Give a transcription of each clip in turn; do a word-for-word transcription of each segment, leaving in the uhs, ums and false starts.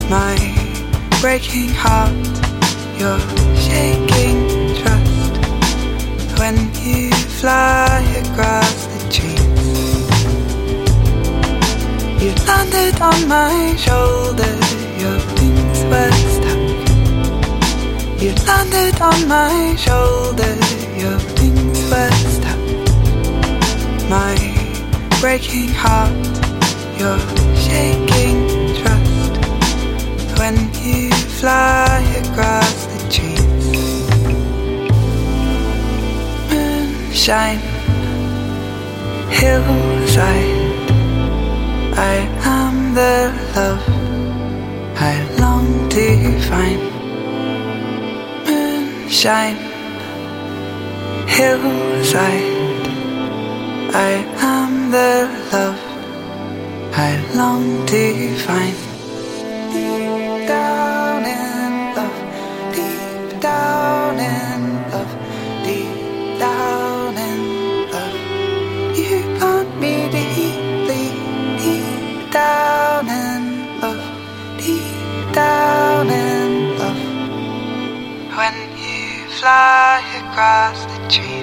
my breaking heart, your shaking trust. When you fly across the trees, you landed on my shoulder, your wings were stuck. You landed on my shoulder, your wings were stuck. My breaking heart, your shaking trust. When you fly across the trees, moonshine, hillside, I am the love I long to find. Moonshine, hillside, I am the love I long to find. Deep down in love, deep down in love, deep down in love. You got me deeply, deep down in love, deep down in love. When you fly across the trees.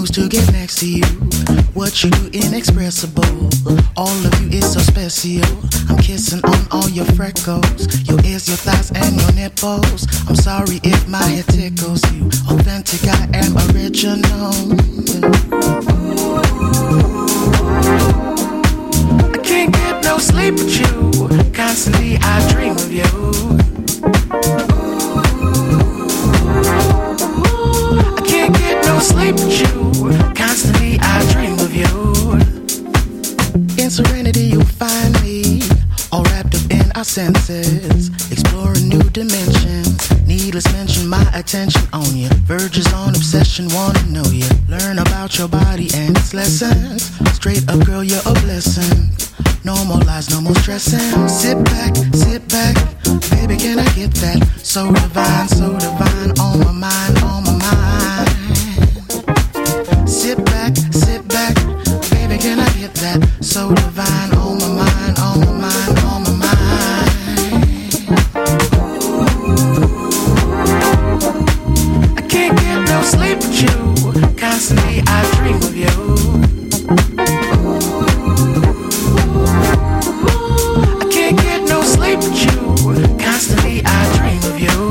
chose to get next to you. What you do inexpressible. All of you is so special. I'm kissing on all your freckles, your ears, your thighs, and your nipples. I'm sorry if my head tickles you. Authentic, I am original. I can't get no sleep with you. Constantly I dream of you. I can't get no sleep with you. Constantly I dream of you. In serenity you'll find me, all wrapped up in our senses, exploring new dimensions. Needless mention, my attention on you. Verges on obsession, wanna know you. Learn about your body and its lessons. Straight up, girl, you're a blessing. No more lies, no more stressing. Sit back, sit back, baby, can I get that? So divine, so divine, on my mind, on my mind. Sit back, sit back, baby, can I get that? So divine, on my mind, on my mind, on my mind. I can't get no sleep with you. Constantly I dream of you. I can't get no sleep with you. Constantly I dream of you.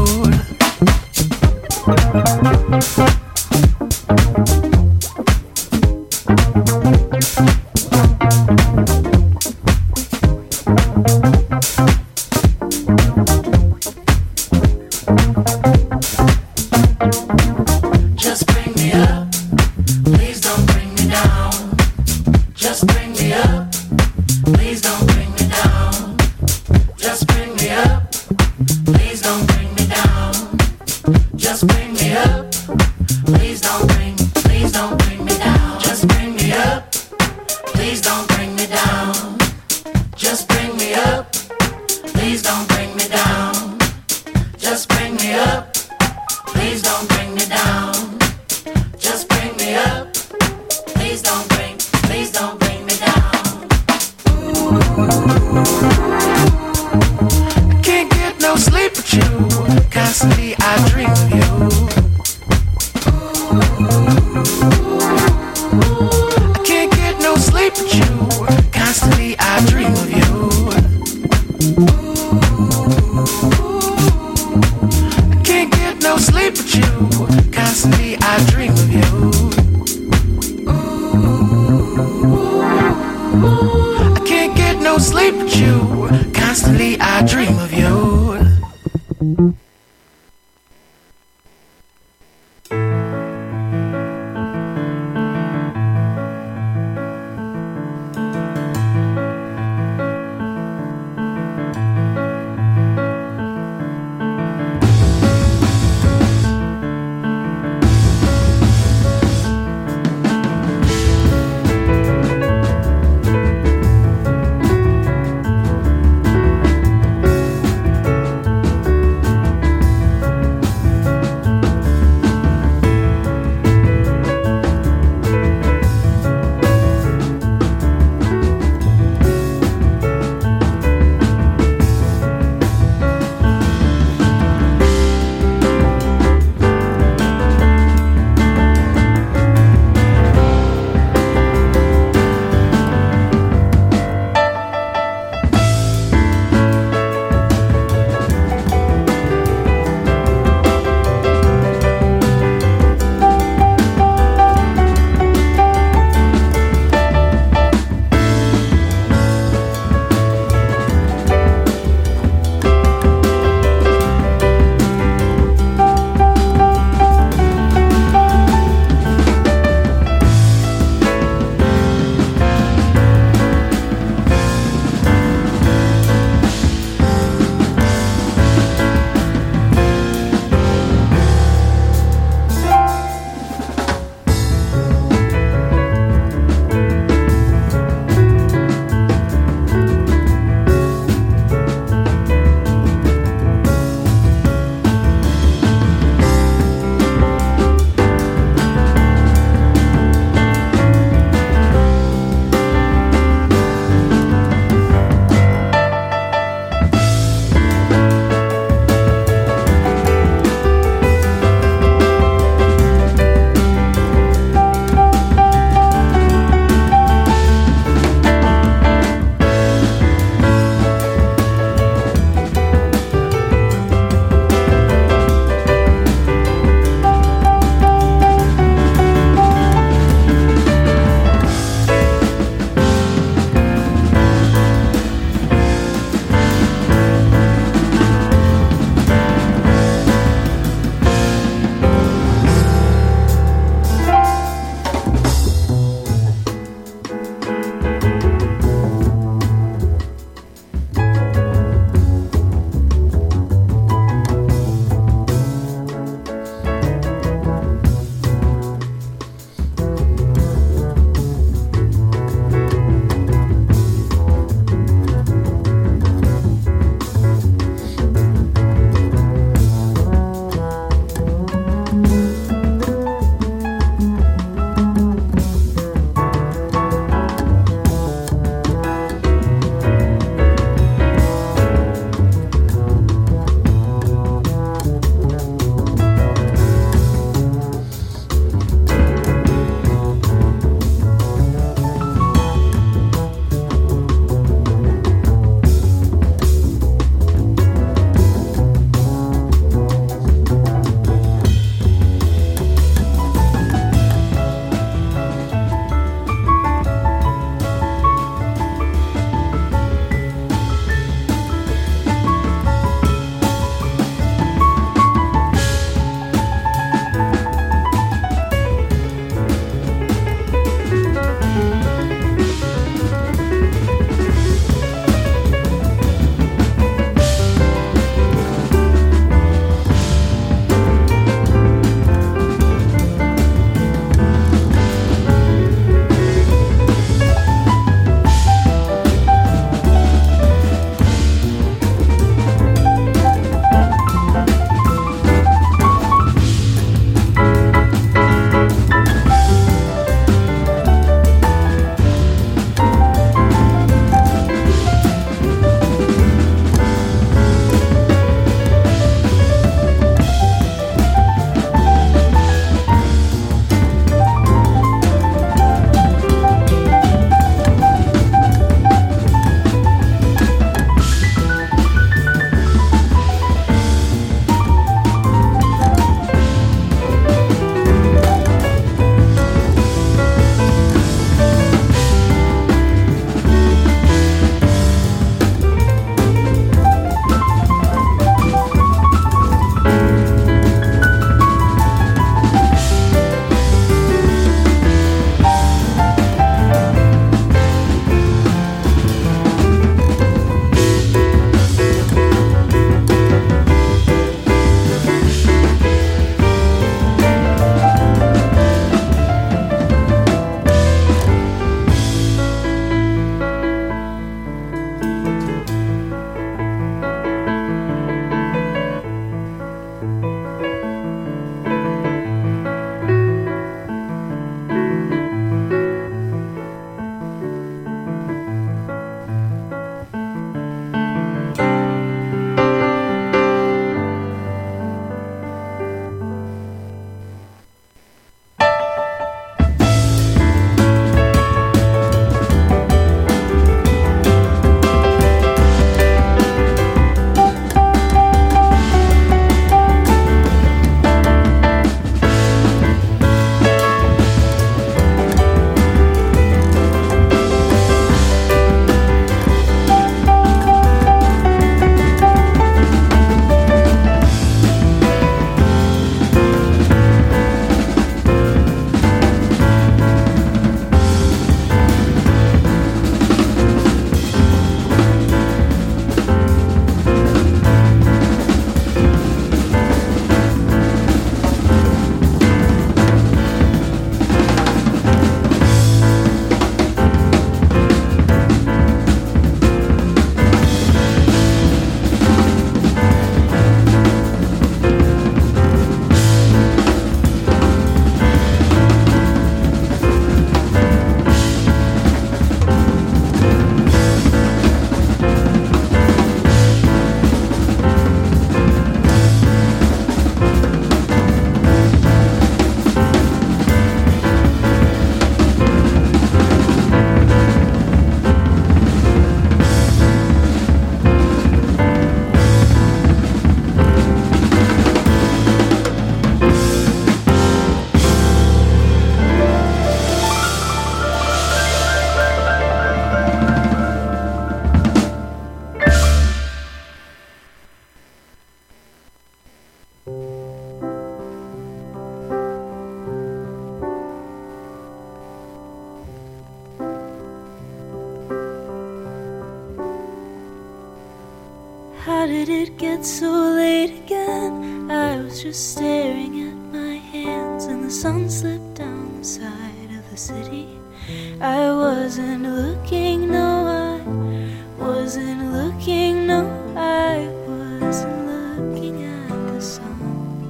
How did it get so late again? I was just staring at my hands and the sun slipped down the side of the city. I wasn't looking, no, I wasn't looking, no, I wasn't looking at the sun.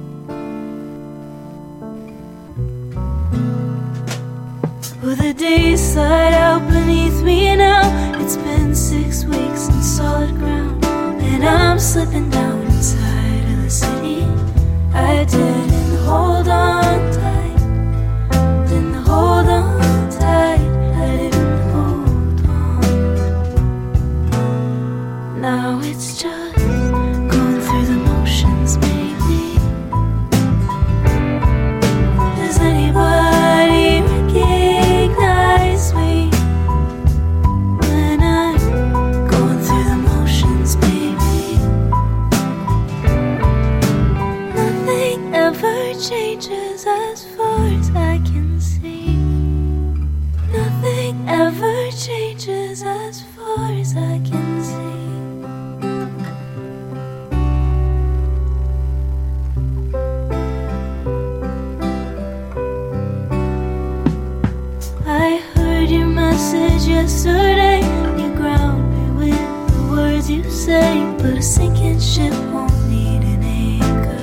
Well, the days slide out beneath me now. It's been six weeks in solid ground, and I'm slipping down inside of the city. I didn't hold on tight, didn't hold on tight, I didn't hold on. Now it's just going through the motions, maybe. Does anybody recognize me when I'm going through the motions, baby? Nothing ever changes as far as I can see. Nothing ever changes as far as I can see. I heard your message yesterday. You ground me with the words you say, but a sinking ship won't need an anchor.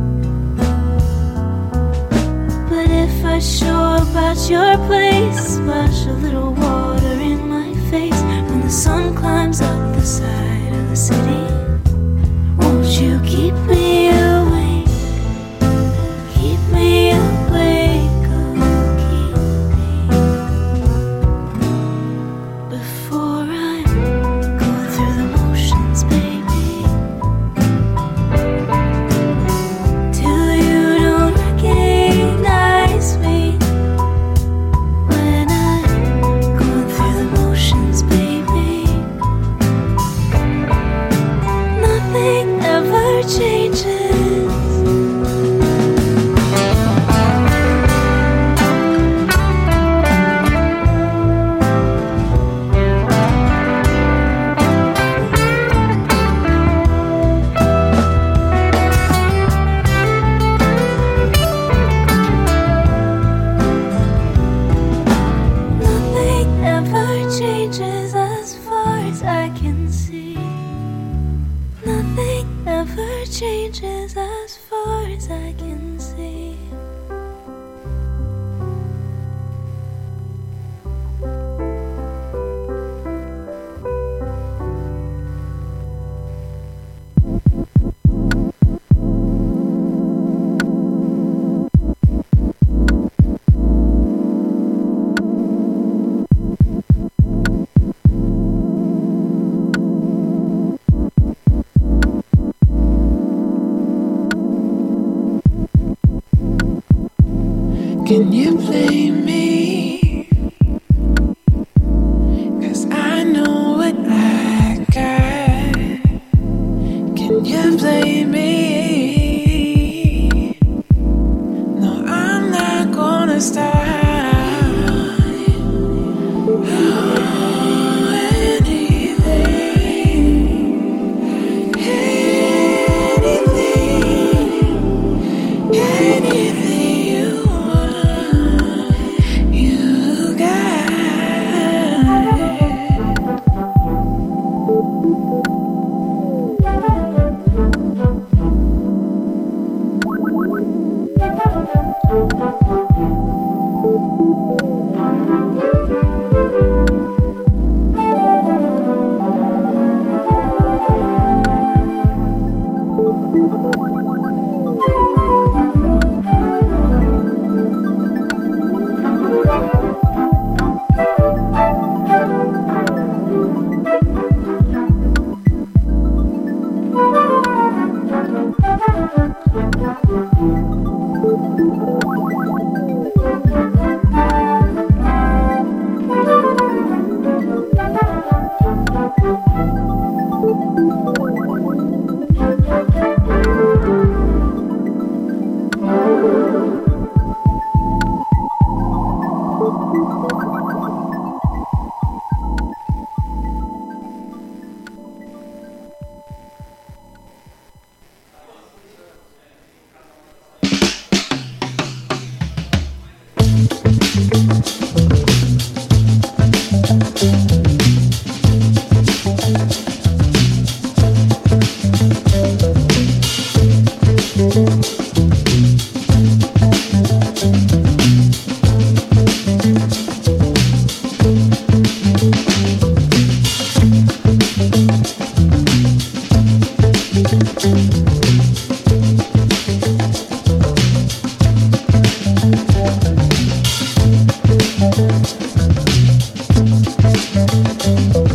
But if I show up at your place, splash a little water in my face when the sun climbs up the side of the city, won't you keep me awake? Keep me awake, oh, keep me before I'm going through the motions, baby. Till you don't recognize me when I'm going through the motions, baby. Nothing ever changes. Nothing ever changes as far as I can see. Nothing ever changes as far as I can see. Can you blame me? 'Cause I know what I got. Can you blame me? No, I'm not gonna stop. Oh, anything, anything, anything you want. Thank